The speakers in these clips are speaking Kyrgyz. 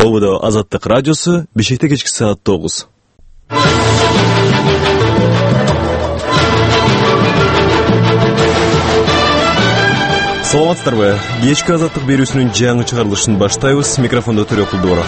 Ободо Азаттык радиосу, Бишкекте кечки саат 9. Саламатсыздарбы? Кечки Азаттык берүүсүнүн жаңы чыгарылышын баштайбыз. Микрофондо Төрөк Кулдууров.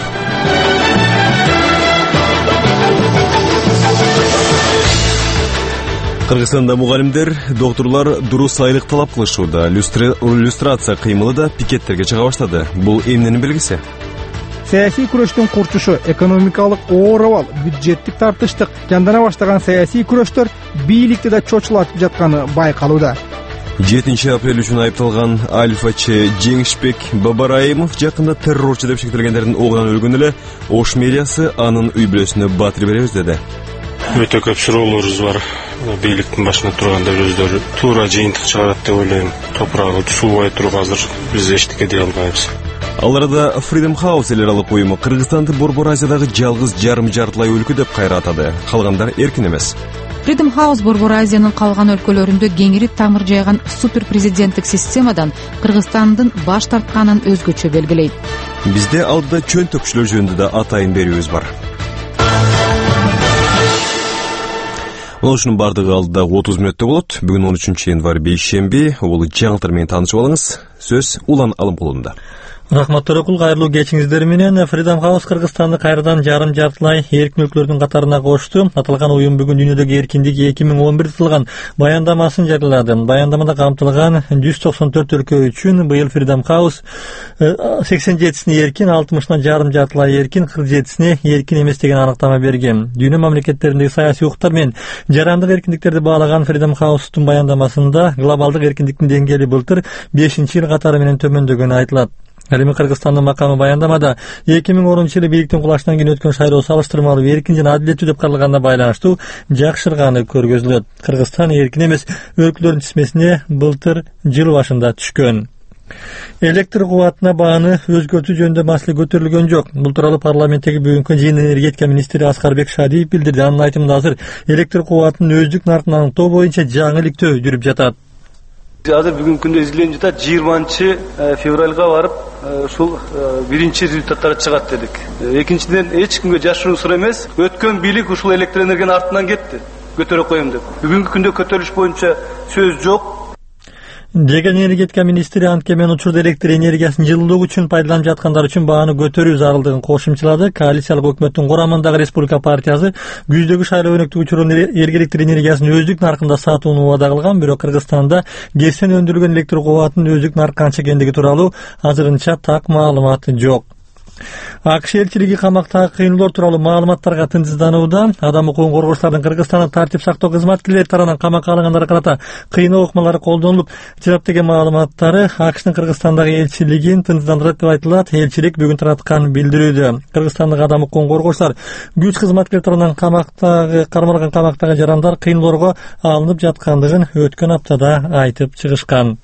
Кыргызстанда мугалимдер, докторлор дурус айлык талап кылышууда. Люстрация кыймылы да пикеттерге чыга баштады. Бул эмненин белгиси? Саясий күрөштүн курчушу, экономикалык оор абал, бюджеттик тартыштык жандана баштаган саясий күрөштөр бийликти да чочулатып жатканы байкалууда. 7 апрель үчүн айыпталган альфачы Жеңишбек Бабараимов жакында террорчу деп шектелгендердин огунан өлгөн эле Ош медиасы анын үй бүлөсүнө батир беребиз деди. Өтө көп суроолорубуз бар. Бийликтин башында турганда өздөрү туура жыйынтык чыгарат деп ойлойм. Топурагы суубай туруп азыр биз эчтеке дей албайбыз. Ал арада Freedom House эл аралык уюму Кыргызстанды Борбор Азиядагы жалгыз жарым жартылай өлкө деп кайра атады. Калгандар эркин эмес. Freedom House Борбор Азиянын калган өлкөлөрүндө кеңири тамыр жайган супер президенттик системадан Кыргызстандын баш тартканын өзгөчө белгилейт. Бизде алдыда чөн төкчүлөр жөнүндө да атайын берүүбүз бар. Ошонун бардыгы алдыда 30 мүнөттө болот. Бүгүн 13 январь бейшемби. Бул жаңылыктар менен таанышып алыңыз. Сөз Улан Алымкулунда. Рахмат Төрөкул, кайрылуу кечиңиздер менен. Freedom House Кыргызстанды кайрадан жарым жартылай эркин өлкөлөрдүн катарына кошту. Аталган уюм бүгүн дүйнөдөгү эркиндик 2011 тылган баяндамасын жарыялады. Баяндамада камтылган 194 өлкө үчүн быйыл Freedom House 87сине эркин, 60-ына жарым жартылай эркин, 47сине эркин эмес деген аныктама берген. Дүйнө мамлекеттериндеги саясий укуктар менен жарандык эркиндиктерди баалаган Freedom House'тун баяндамасында глобалдык эркиндиктин деңгээли былтыр 5-жыл катары менен төмөндөгөнү айтылат. Ал эми Кыргызстандын макамы баяндамада 2010-жылы бийликтин кулаштан кийин өткөн шайлоо салыштырмалуу эркин жана адилеттүү деп каралганына байланыштуу жакшырганы көргөзүлөт. Кыргызстан эркин эмес өлкөлөрдүн тизмесине былтыр жыл башында түшкөн. Электр кубатына бааны өзгөртүү жөнүндө маселе көтөрүлгөн жок. Бул тууралуу парламенттеги бүгүнкү жыйын энергетика министри Аскарбек Шадиев билдирди. Анын айтымында азыр электр кубатынын өздүк наркын аныктоо боюнча жаңы иликтөө жүрүп жатат. Азыр бүгүнкү күндө изиленип жатат. 20 февралга барып, ушул биринчи результаттар чыгат дедик. Экинчиден, эч кимге жашыруу сыр эмес, өткөн бийлик ушул электр энергиянын артынан кетти. Көтөрө коем деп. Бүгүнкү күндө көтөрүлүш боюнча сөз жок. Деген энергетика министри анткемен учурда электр энергиясын жылуулук үчүн пайдаланып жаткандар үчүн бааны көтөрүү зарылдыгын кошумчалады. Коалициялык өкмөттүн курамындагы Республика партиясы күздөгү шайлоо өнөктүгү учурунда электр энергиясын өздүк наркында сатууну убада кылган, бирок Кыргызстанда кесиптен өндүрүлгөн электр кубатынын өздүк нарк канча экендиги тууралуу азырынча так маалымат жок. АКШ элчилиги камактагы кыйноолор тууралуу маалыматтарга тынчсызданууда. Адам укугун коргоочулардын Кыргызстандын тартип сактоо кызматкерлери тарабынан камакка алынгандарга карата кыйноо ыкмалары колдонулуп жатат деген маалыматтары АКШтын Кыргызстандагы элчилигин тынчсыздандырат деп айтылат. Элчилик бүгүн тараткан билдирүүдө. Кыргызстандык адам укугун коргоочулар күч кызматкерлери тарабынан кармалган камактагы жарандар кыйноолорго алынып жаткандыгын өткөн аптада айтып чыгышкан.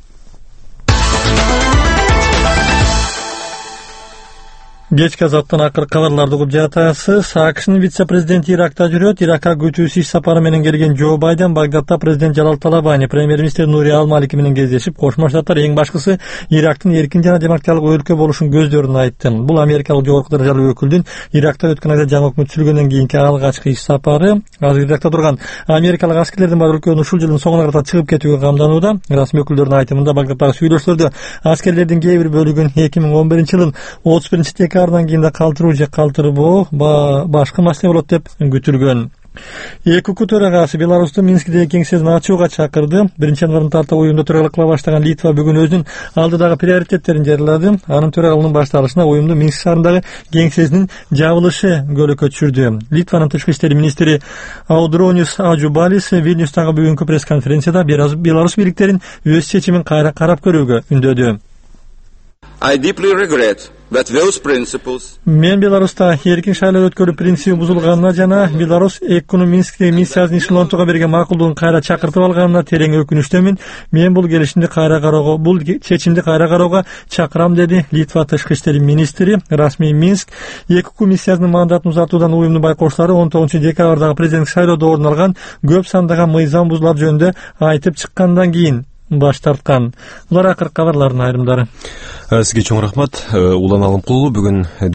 Кечки Азаттан акыркы кабарларды угуп жатасыз. АКШнын вице-президенти Иракта жүрөт. Иракка күтүүсүз иш сапары менен келген Джо Байден Багдадда президент Жалал Талабани, премьер-министр Нури Ал-Малики менен кездешип, Кошмо Штаттар эң башкысы Ирактын эркин жана демократиялык өлкө болушун көздөрүн айтты. Бул америкалык жогорку даражалуу өкүлдүн Иракта өткөн айда жаңы өкмөт түзүлгөндөн кийинки алгачкы иш сапары. Азыр Иракта турган америкалык аскерлердин бар өлкөнүн ушул жылдын соңуна катар чыгып кетүүгө камданууда. Расмий өкүлдөрдүн айтымында Багдаддагы сүйлөшүүлөрдө аскерлердин кээ бир бөлүгүн 2011-жылдын 31 ардан кийин да калтыруу же калтырбоо башкы маселе болот деп күтүлгөн. ЭКУ төрагасы Беларустун Минскидеги кеңсесин ачууга чакырды. 1-январдан тарта уюмда төрагылык кыла баштаган Литва бүгүн өзүнүн алдыдагы приоритеттерин жарыялады. Анын төрагылыгынын башталышына уюмдун Минск шаарындагы кеңсесинин жабылышы көйгөйгө түшүрдү. Литванын тышкы иштер министри Аудронис Аджубалис Вильнюстагы бүгүнкү пресс-конференцияда Беларусь бийликтерин өз чечимин кайра карап көрүүгө үндөдү. I deeply regret Мен Беларуста эркин шайлоо өткөрүү принциби бузулганына жана Беларусь ЭКУнун Минсктеги миссиясын ишмонтууга берген макулдугун кайра чакыртып алганына терең өкүнүчтөмүн. Мен бул чечимди кайра кароого чакырам, деди Литва тышкы иштер министри. Расмий Минск ЭКУ миссиясынын мандатын узартуудан уюмдун байкоочулары 19-декабрдагы президенттик шайлоодо орун алган көп сандаган мыйзам бузулар жөнүндө айтып чыккандан кийин баш тарткан. Булар акыркы кабарлардын айрымдары. Сизге чоң рахмат. Улан Алымкулу бүгүн